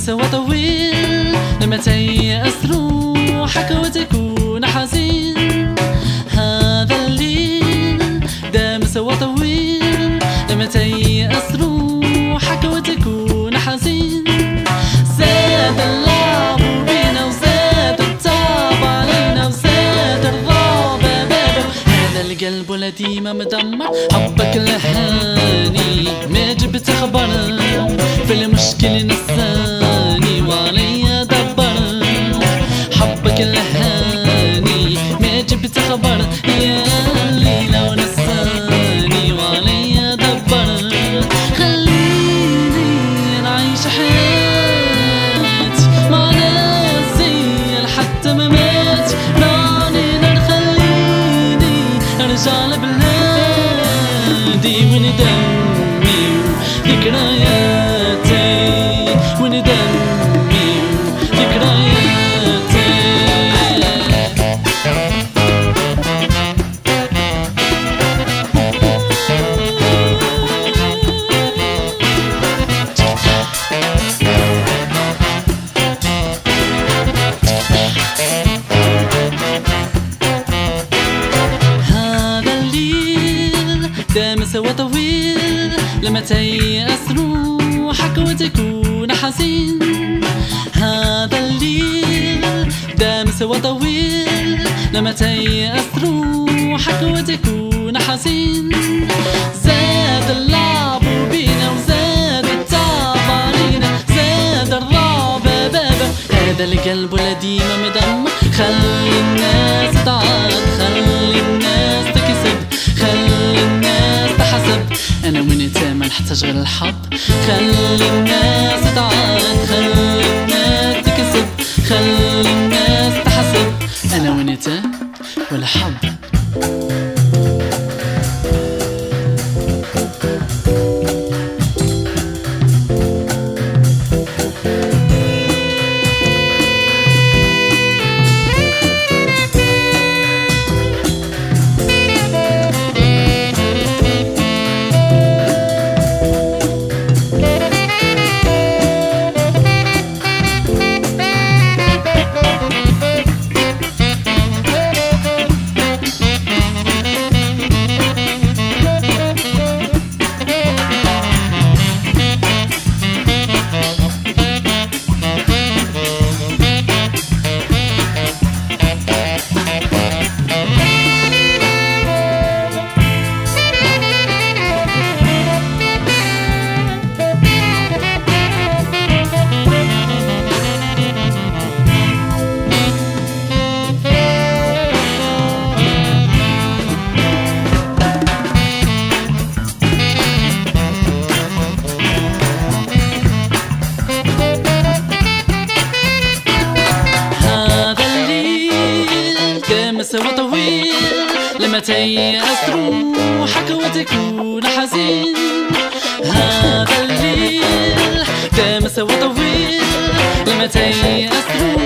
مسوى طويل لما تيأس روحك وتكون حزين. هذا الليل ده مسوى طويل لما تيأس روحك وتكون حزين. زاد اللعب بينا وزاد التعب علينا وزاد الرعب بابا. هذا القلب ولا ديما مدمر حبك لهاني ما جبت خبر في المشكل نساني وعليا دبر. حبك لهاني ما جبت خبر يا ليلى ونساني وعليا دبر. خليني نعيش حياتي مع ناسي لحتى ما مات. راني خليني ارجع لبلادي وندمي ذكرياتي وندمي ذكرياتي. هذا الليل ده مسوى طويل لما تيأس روحك وتكون حزين. هذا الليل ده مسوى طويل لما تيأس روحك وتكون حزين. زاد اللعب بينا وزاد التعب علينا زاد الرعب بابا. هذا القلب ولا ديما مدمر. خلي الناس تعاد خلي الناس تكسب خلي الناس تحسب. انا وانت ما نحتاج غير الحب. خلي الناس تعاد خلي الناس تكسب خلي الناس تحسب. انا وانت ولا حب. مسوى طويل لما تيأس روحك وتكون حزين. هذا الليل ده مسوى طويل لما تيأس روحك